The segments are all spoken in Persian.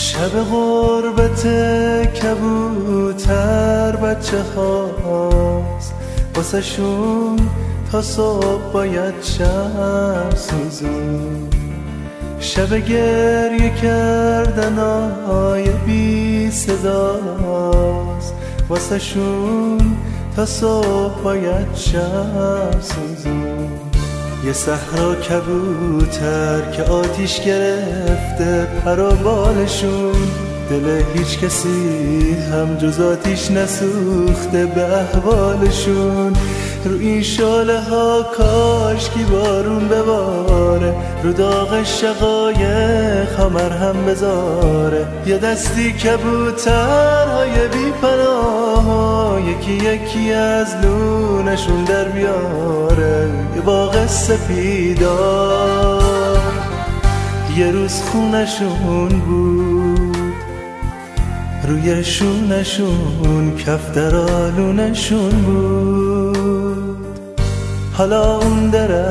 شب غربت کبوتر بچه هاست، واسه شون تا صبح باید شب سوزون. شب گریه کردن های بی صداست، واسه شون تا صبح باید شب سوزون. یه صحرا کبوتر که آتیش گرفته پر و بالشون، دل هیچ کسی هم جز آتیش نسوخته به احوالشون. رو این شاله ها کاشکی بارون بباره، رو داغ شقایق ها مرهم بذاره. یه دستی کبوترهای بی پناه، یکی یکی از لونشون در بیاره. یه باغ سپیدار یه روز خونشون بود، روی شونشون کفترالونشون بود. حالا اون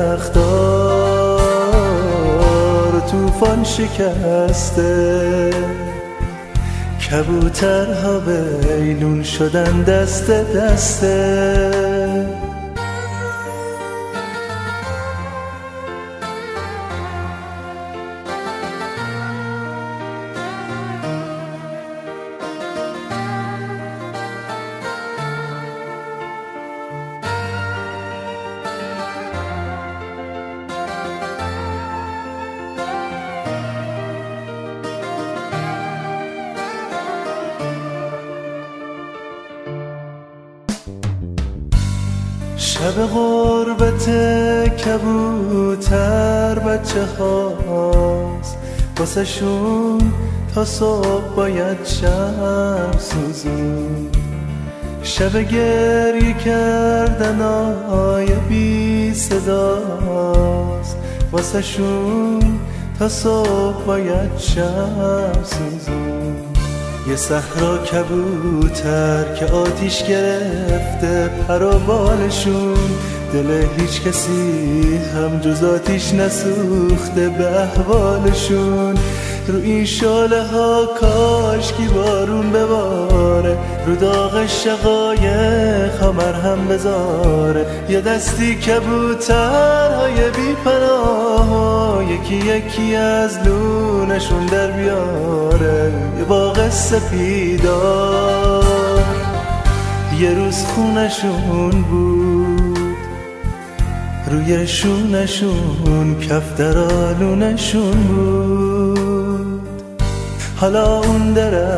درختار طوفان شکسته، کبوترها بیلون شدن دست دسته. شب غربت کبوتر بچه هاست، واسه شون تا صبح باید شب سوزون. شب گریه کردن های بی صداست، واسه شون تا صبح باید شب سوزون. یه صحرا کبوتر که آتیش گرفته پر و بالشون، دل هیچ کسی هم جز آتیش نسوخته به احوالشون. رو این شاله ها کاشکی بارون بباره، رو داغ شقایق ها مرهم بذاره. یه دستی کبوترهای بی پناه، یکی یکی از لونشون در بیاره. یه باغ سپیدار یه روز خونشون بود، روی شونشون کفترالونشون بود. حالا اون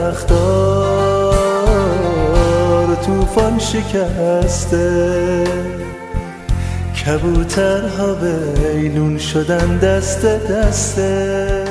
درختار طوفان شکسته، کبوترها بیلون شدن دست دسته.